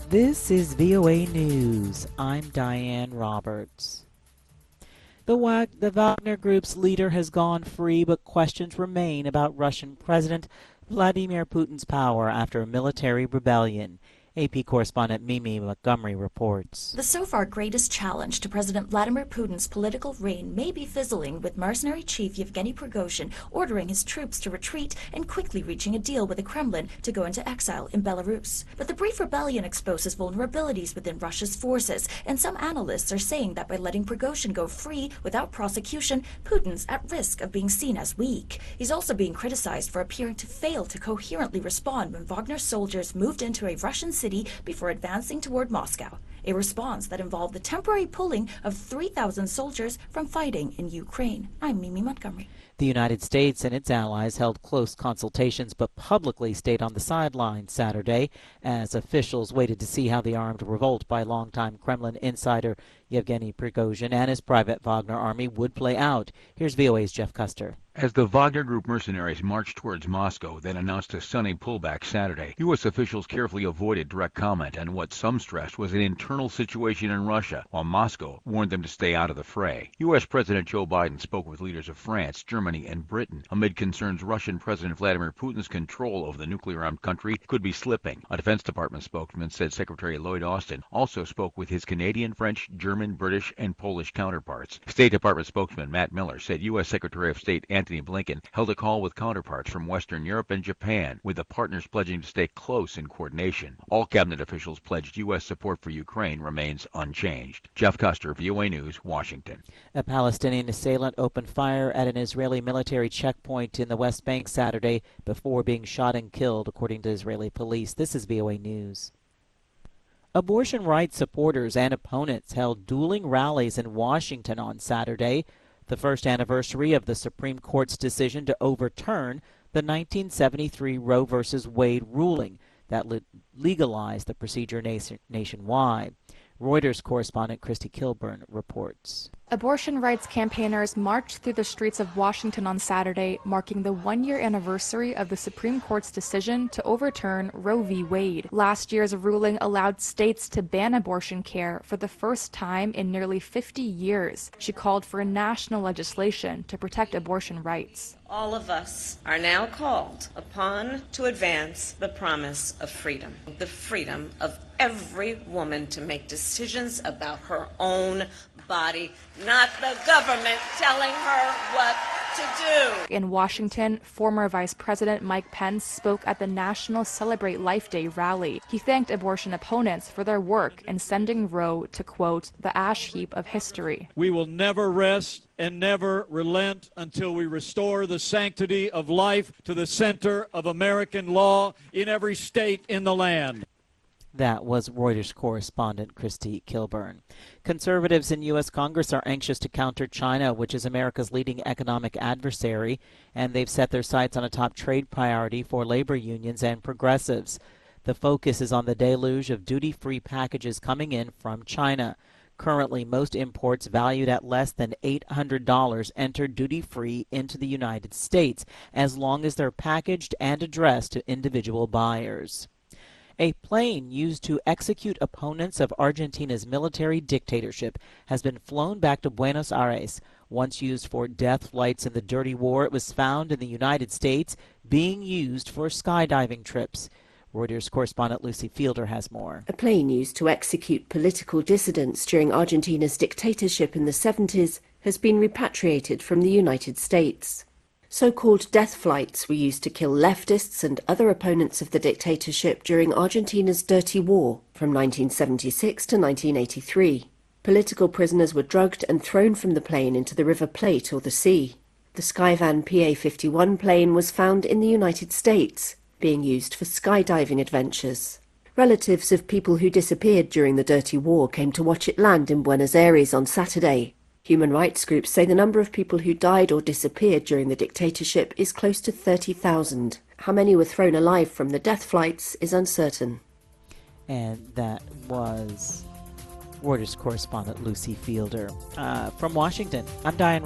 This is VOA News. I'm Diane Roberts. The Wagner Group's leader has gone free, but questions remain about Russian President Vladimir Putin's power after a military rebellion. AP correspondent Mimi Montgomery reports. The so far greatest challenge to President Vladimir Putin's political reign may be fizzling, with mercenary chief Yevgeny Prigozhin ordering his troops to retreat and quickly reaching a deal with the Kremlin to go into exile in Belarus. But the brief rebellion exposes vulnerabilities within Russia's forces, and some analysts are saying that by letting Prigozhin go free without prosecution, Putin's at risk of being seen as weak. He's also being criticized for appearing to fail to coherently respond when Wagner soldiers moved into a Russian city before advancing toward Moscow, a response that involved the temporary pulling of 3,000 soldiers from fighting in Ukraine. I'm Mimi Montgomery. The United States and its allies held close consultations but publicly stayed on the sidelines Saturday as officials waited to see how the armed revolt by longtime Kremlin insider Yevgeny Prigozhin and his private Wagner army would play out. Here's VOA's Jeff Custer. As the Wagner Group mercenaries marched towards Moscow, then announced a stunning pullback Saturday, U.S. officials carefully avoided direct comment on what some stressed was an internal situation in Russia, while Moscow warned them to stay out of the fray. U.S. President Joe Biden spoke with leaders of France, Germany, and Britain amid concerns Russian President Vladimir Putin's control over the nuclear-armed country could be slipping. A Defense Department spokesman said Secretary Lloyd Austin also spoke with his Canadian, French, German, British, and Polish counterparts. State Department spokesman Matt Miller said U.S. Secretary of State Antony Blinken held a call with counterparts from Western Europe and Japan, with the partners pledging to stay close in coordination. All cabinet officials pledged U.S. support for Ukraine remains unchanged. Jeff Custer, VOA News, Washington. A Palestinian assailant opened fire at an Israeli military checkpoint in the West Bank Saturday before being shot and killed, according to Israeli police. This is VOA News. Abortion rights supporters and opponents held dueling rallies in Washington on Saturday, the first anniversary of the Supreme Court's decision to overturn the 1973 Roe v. Wade ruling that legalized the procedure nationwide. Reuters correspondent Christy Kilburn reports. Abortion rights campaigners marched through the streets of Washington on Saturday, marking the one-year anniversary of the Supreme Court's decision to overturn Roe v. Wade. Last year's ruling allowed states to ban abortion care for the first time in nearly 50 years. She called for national legislation to protect abortion rights. All of us are now called upon to advance the promise of freedom, the freedom of every woman to make decisions about her own body, not the government telling her what to do. In Washington, former Vice President Mike Pence spoke at the National Celebrate Life Day rally. He thanked abortion opponents for their work in sending Roe to, quote, the ash heap of history. We will never rest and never relent until we restore the sanctity of life to the center of American law in every state in the land. That was Reuters correspondent Christy Kilburn. Conservatives in U.S. Congress are anxious to counter China, which is America's leading economic adversary, and they've set their sights on a top trade priority for labor unions and progressives. The focus is on the deluge of duty-free packages coming in from China. Currently, most imports valued at less than $800 enter duty-free into the United States, as long as they're packaged and addressed to individual buyers. A plane used to execute opponents of Argentina's military dictatorship has been flown back to Buenos Aires. Once used for death flights in the dirty war, it was found in the United States being used for skydiving trips. Reuters correspondent Lucy Fielder has more. A plane used to execute political dissidents during Argentina's dictatorship in the 70s has been repatriated from the United States. So-called death flights were used to kill leftists and other opponents of the dictatorship during Argentina's dirty war from 1976 to 1983. Political prisoners were drugged and thrown from the plane into the River Plate or the sea. The Skyvan PA-51 plane was found in the United States, being used for skydiving adventures. Relatives of people who disappeared during the dirty war came to watch it land in Buenos Aires on Saturday. Human rights groups say the number of people who died or disappeared during the dictatorship is close to 30,000. How many were thrown alive from the death flights is uncertain. And that was Reuters correspondent Lucy Fielder. From Washington, I'm Diane